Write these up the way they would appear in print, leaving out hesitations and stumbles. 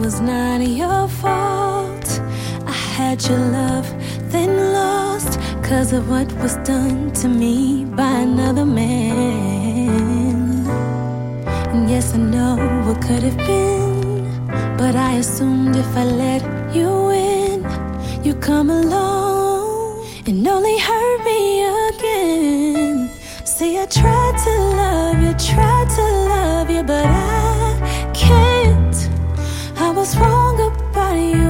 was not your fault. I had your love, then lost, 'cause of what was done to me by another man. And yes, I know what could have been, but I assumed if I let you in, you'd come along and only hurt me again. See, I tried to love you, but I can't. I was wrong about you,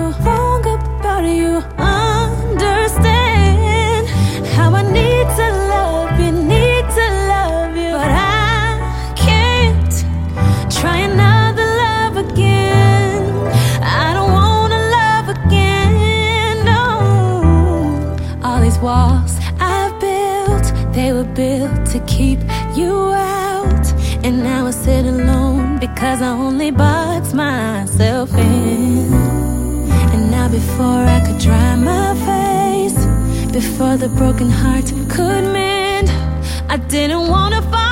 understand how I need to love you, but I can't. Try another love again. I don't wanna love again, no. All these walls I've built, they were built to keep you out. And now I sit alone because I only box myself in. And now before I could dry my face, before the broken heart could mend, I didn't wanna fight.